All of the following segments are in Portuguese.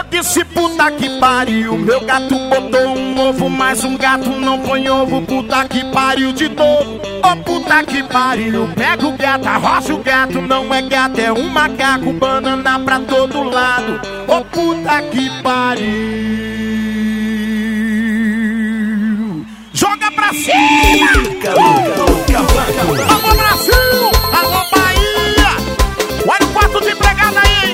disse puta que pariu, meu gato botou um ovo, mas um gato não põe ovo. Puta que pariu de novo, oh puta que pariu. Pega o gato, arrocha o gato, não é gato, é um macaco. Banana pra todo lado, oh puta que pariu. Joga pra cima! Alô Brasil, alô Bahia, olha o quarto de empregada aí,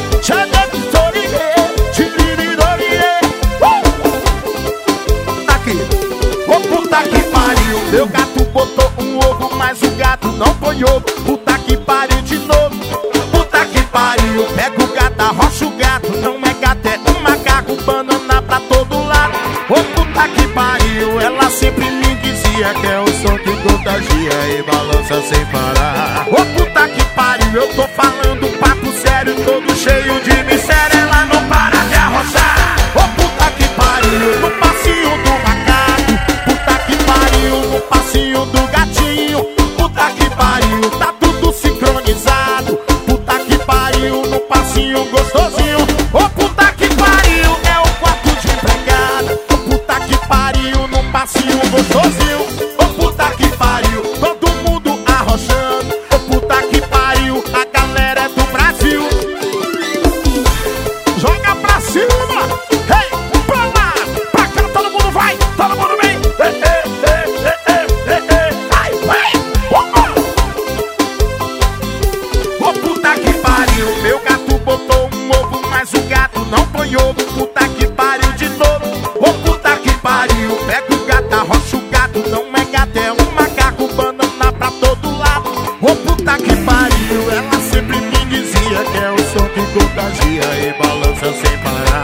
aqui, ô puta que pariu. Meu gato botou um ovo, mas o gato não põe ovo. Puta que pariu de novo, puta que pariu. Pega o gato, arrocha o gato, não é gato, é um macaco. Banana pra todo lado, ô puta que pariu. Ela sempre me dizia que é o som que contagia e balança sem parar. Ô puta que pariu, eu tô falando um papo sério, todo cheio de mistério. Ela não para de arrochar, ô puta que pariu. No passinho do macaco, puta que pariu. No passinho do gatinho, puta que pariu. Tá tudo sincronizado, puta que pariu. No passinho gostosinho, ô puta que pariu. É o quarto de empregada, ô puta que pariu. No passinho gostosinho, ô puta que pariu. Todo mundo arrochando, ô puta que pariu. A galera é do Brasil, joga pra cima, hey, pra lá, pra cá, todo mundo vai, todo mundo vem, vai, ô puta que pariu. Meu gato botou um ovo, mas o gato não põe ovo. Puta que pariu de novo, ô puta que pariu. Pega o gato, arrocha o gato, não é gato, é um macaco. Banana pra todo lado, ô puta que pariu. Ela sempre me dizia que é o som que contagia e balança sem parar.